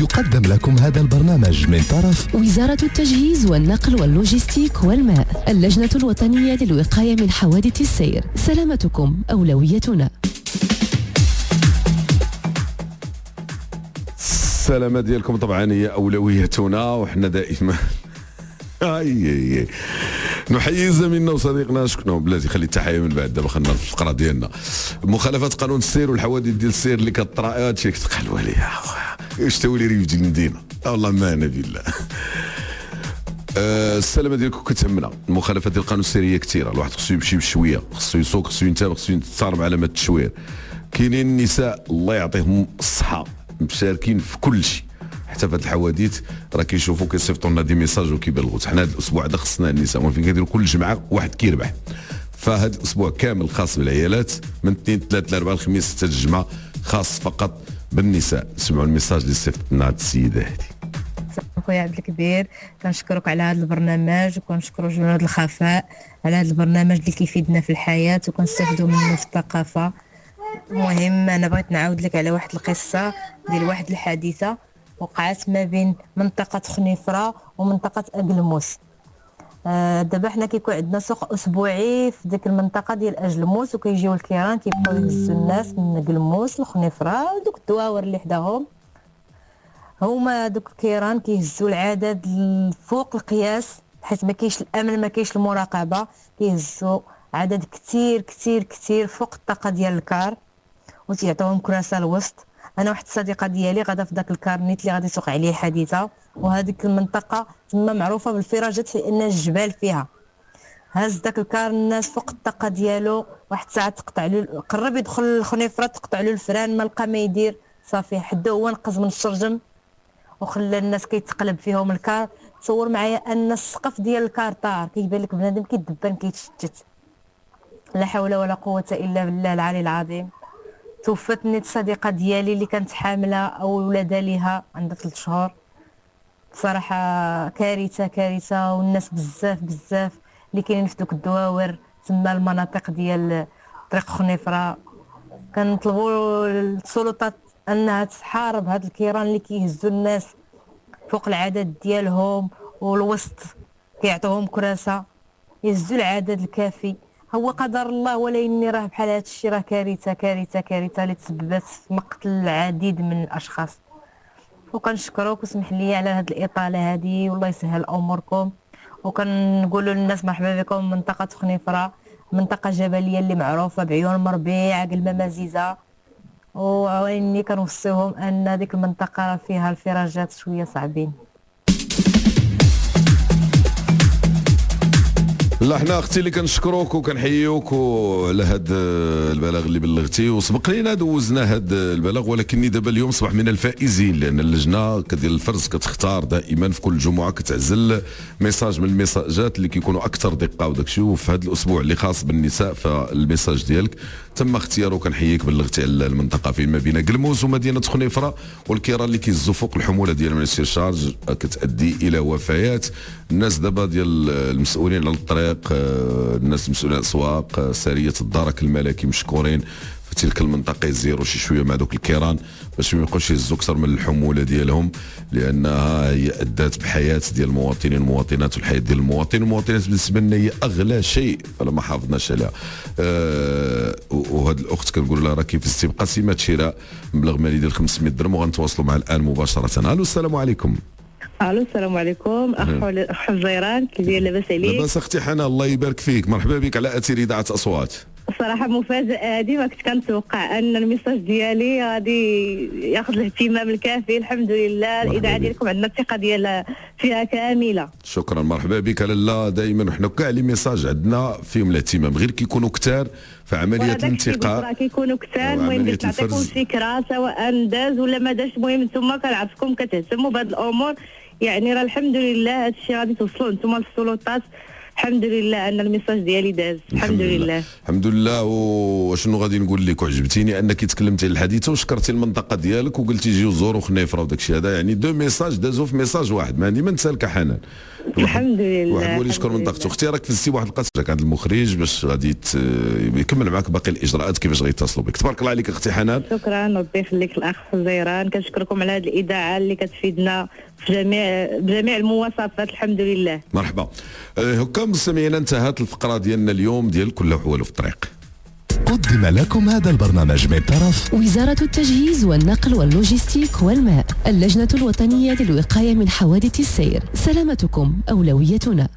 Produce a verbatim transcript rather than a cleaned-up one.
يقدم لكم هذا البرنامج من طرف وزارة التجهيز والنقل واللوجستيك والماء، اللجنة الوطنية للوقاية من حوادث السير. سلامتكم أولويتنا. السلامة ديالكم طبعا هي أولويتنا، وحنا دائما اي نحيي زميلنا وصديقنا شكون بلاتي خلي التحيه من بعد. دابا خلينا في الفقره ديالنا مخالفات قانون السير والحوادث ديال السير اللي كطرا. هادشي كتقالوا عليه واش تولي ريف ديال المدينه والله ما انا بالله. أه السلامه ديالكم كتهمنا. المخالفات ديال القانون السير هي كثيره، الواحد خصو يمشي بشويه، خصو يسوق، خصو ينتبه، خصو يتصارم علامات التشوير. كاينين النساء الله يعطيهم الصحه مشاركين في كل شيء، حتى في هذه الحوادث راه كيشوفوا كيصيفطوا لنا دي ميساج وكيبلغوا. حنا هذا الاسبوع هذا خصنا النساء، فين كيديروا كل جمعه واحد كيربح. فهذا الاسبوع كامل خاص بالعيالات، من اثنين ثلاثة الاربعاء الخميس ستة الجمعه خاص فقط بالنساء. سمعوا الميساج اللي صيفط لنا هذه السيده هذه. خويا عبد الكبير، كنشكرك على هذا البرنامج، وكنشكروا جنود الخفاء على هذا البرنامج اللي كيفيدنا في الحياه وكنستافدوا منه في الثقافه. المهم انا بغيت نعاود لك على واحد القصه ديال واحد الحادثه وقعت ما بين منطقه خنيفره ومنطقه اقلموس. آه دابا حنا كيكون عندنا سوق اسبوعي في ديك المنطقه ديال اقلموس، وكيجيو الكيران كيبقاو يهزوا الناس من اقلموس لخنيفره ودوك الدواور اللي حداهم. هما دوك الكيران كيهزوا العدد فوق القياس، حيت ما كاينش الامن ما كاينش المراقبه، كيهزوا عدد كثير كثير كثير فوق الطاقه ديال الكار وتيعطيوهم كراسه الوسط. انا واحد الصديقه ديالي غادا في داك الكارنيت اللي غادي يسوق عليه حادثه، وهذيك المنطقه تما معروفه بالفراجات لان الجبال فيها. هز داك الكار الناس فوق الطاقه ديالو، واحد الساعه تقطع له، قرب يدخل الخنيفره تقطع له الفران، ما لقى ما يدير، صافي حدو هو نقز من الشرجم وخلى الناس كيتقلب فيهم الكار. تصور معايا ان السقف ديال الكار طار، كيبان لك بنادم كيدبان كيتشتت. لا حول ولا قوه الا بالله العلي العظيم. توفتني الصديقه ديالي اللي كانت حامله او ولادها ليها عندها ثلاث شهور. صراحه كارثه كارثه، والناس بزاف بزاف اللي كاينين في دوك الدواور تما المناطق ديال طريق خنيفره. كنطلبوا السلطات انها تحارب هاد الكيران اللي كيهزوا الناس فوق العدد ديالهم، والوسط كيعطوهم كراسه يهزوا العدد الكافي. هو قدر الله، ولكن راه بحال هذا الشيء راه كارثه كارثه كارثه اللي تسببت في مقتل العديد من الاشخاص. وكنشكروك وسمح لي على هذه الاطاله هذه، والله يسهل اموركم. وكنقولوا للناس مرحبا بكم منطقه خنيفره، منطقه جبليه اللي معروفه بعيون مربيع قلمه مزيزه، واني كنوصيهم ان ديك المنطقه فيها الفراجات شويه صعبين. لا حنا اختي اللي كنشكروك وكنحييوك على هذا البلاغ اللي بلغتي، وسبق لينا دوزنا هذا البلاغ، ولكني دابا اليوم صبح من الفائزين، لان اللجنه ديال الفرز كتختار دائما في كل جمعه كتعزل ميساج من الميساجات اللي كيكونوا اكثر دقه وداك الشيء. وفي هذا الاسبوع اللي خاص بالنساء فالميساج ديالك تم اختياره، وكنحييك بلغتي على المنطقه فين ما بين قلموس ومدينه خنيفره، والكيران اللي كيهزوا فوق الحموله ديال من السيرشارج كتؤدي الى وفيات. الناس دابا ديال المسؤولين على الطريق، الناس المسؤولين على الاسواق، ساريه الدرك الملكي مشكورين في تلك المنطقه يزيروا شي شويه مع دوك الكيران باش ما يبقاوش يهزوا اكثر من الحموله ديالهم، لانها هي ادات بحياه ديال المواطنين والمواطنات والحياه ديال المواطنين والمواطنات بالنسبه لنا هي اغلى شيء فلا ما حافظناش عليها. أه وهاد الاخت كنقول لها راه كيف تبقى سمات شراء مبلغ مالي ديال خمسمية درهم، وغنتواصلوا مع الان مباشره. الو السلام عليكم. الو السلام عليكم اخ حجيران، كي داير؟ لاباس عليك؟ لاباس اختي حنا الله يبارك فيك، مرحبا بك على اثير اذاعه اصوات. صراحه مفاجاه هذه، ما كنت كنتوقع ان الميساج ديالي غادي ياخذ الاهتمام الكافي. الحمد لله الاذاعه ديالكم عندنا الثقه ديال فيها كامله. شكرا مرحبا بك. لاله دائما حنا كاع لي ميساج عندنا فيهم الاهتمام، غير كيكونوا كثار في عمليه الانتقاء راه كيكونوا كثار. المهم باش نعطيكم فكره سواء داز ولا ما داش، المهم نتوما كنعرفكم كتهتموا بهذه الامور. يعني راه الحمد لله هذا الشيء غادي توصلوا نتوما للسلطات الحمد لله ان الميساج ديالي داز. الحمد لله الحمد لله. وشنو غادي نقول لك، وعجبتيني انك تكلمتي الحديثه وشكرتي المنطقه ديالك وقلتي جيو زوروا خنيفره وداك الشيء هذا، يعني دو ميساج دازوا في ميساج واحد، ما عندي ما نسالك حنان. الحمد لله. واحد هو اللي يشكر منطقته. اختي راك فزتي واحد القصه عند المخرج باش غادي يكمل معك باقي الاجراءات كيفاش غيتصلوا بك. تبارك الله عليك اختي حنان. شكرا ربي يخليك الاخ زيران، كنشكركم على هذه الاذاعه اللي كتفيدنا في جميع بجميع المواصفات. الحمد لله. مرحبا. هكا مستمعينا انتهت الفقره ديالنا اليوم ديال كل حوالو في الطريق. قدم لكم هذا البرنامج من طرف وزارة التجهيز والنقل واللوجستيك والماء، اللجنة الوطنية للوقاية من حوادث السير. سلامتكم أولويتنا.